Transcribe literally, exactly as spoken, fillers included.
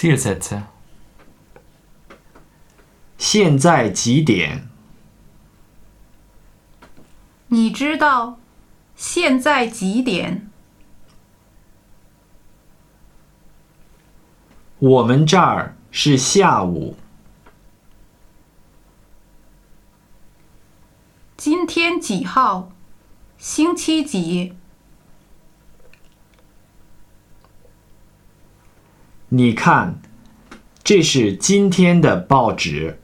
Tillsätze. 现在几点？ 你知道现在几点？ 我们这儿是下午。 今天几号？星期几？ 你看，这是今天的报纸。